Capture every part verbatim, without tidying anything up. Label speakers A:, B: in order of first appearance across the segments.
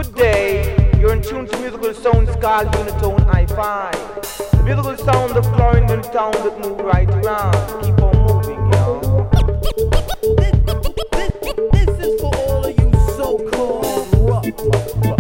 A: Good day, you're in tune to musical sounds called Unitone I five. The musical sound of Clarendon town that move right around. Keep on moving, y'all.
B: This, this, this is for all of you so-called rough motherfuckers.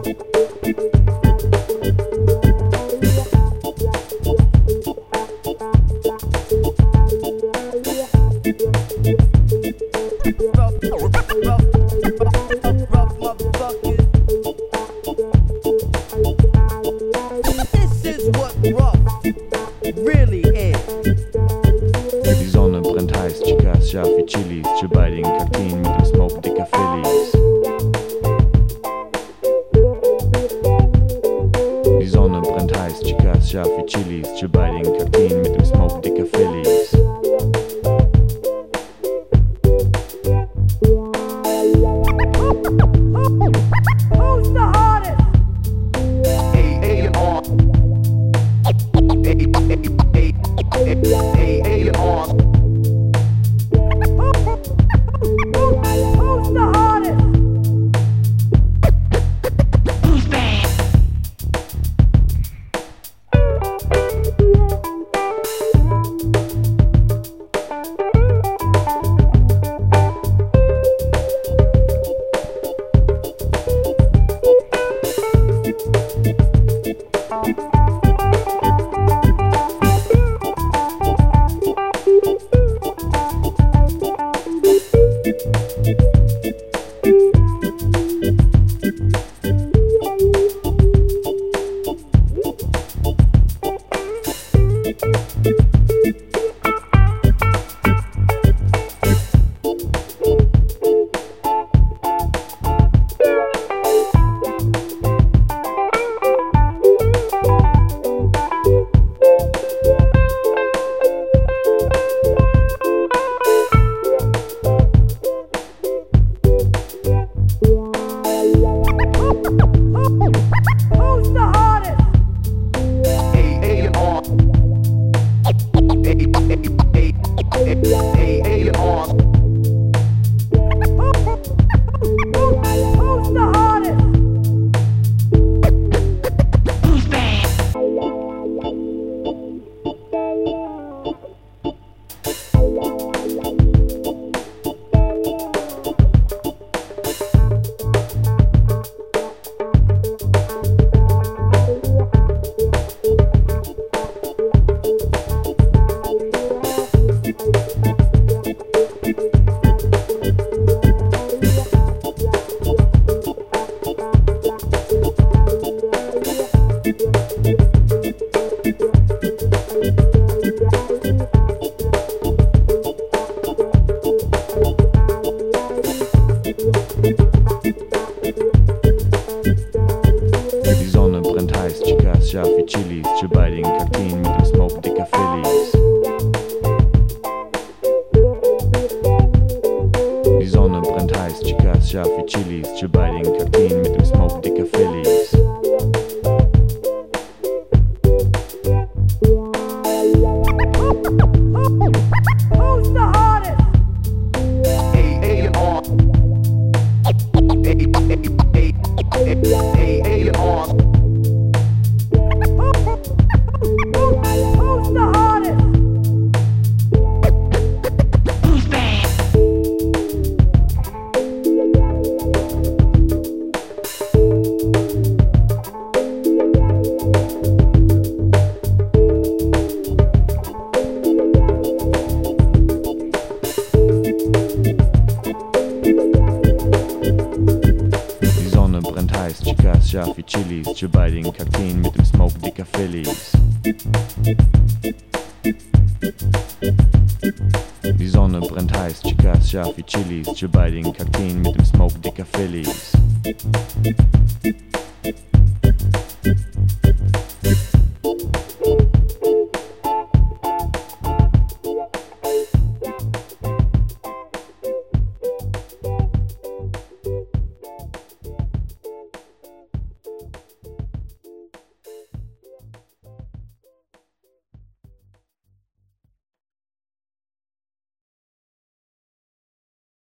C: Scharf wie Chilis, chill bei den Kakteen mit dem Smoke dicker Phillies. Die Sonne brennt heiß, Chicas scharf wie Chilis, chill bei den Kakteen mit dem Smoke dicker Phillies.
B: Who's the hardest?
A: Hey, hey, on. Hey, hey, hey, hey, hey, on.
B: Who's the hardest? Who's bad?
C: Scharf wie Chilis, chill bei den Kakteen mit dem Smoke dicker Phillies. Die Sonne brennt heiß, Chicas scharf wie Chilis, chill bei den Kakteen mit dem Smoke dicker Phillies.
B: Who's the hardest?
A: Hey, hey, on. Hey, hey, hey, hey, hey, on.
B: Who's the hardest? Who's bad?
C: Die Sonne brennt heiß, Chicas scharf wie Chilis, chill bei den Kakteen mit dem Smoke dicker Phillies. Die Sonne brennt heiß, Chicas scharf wie Chilis, chill bei den Kakteen mit dem Smoke dicker Phillies.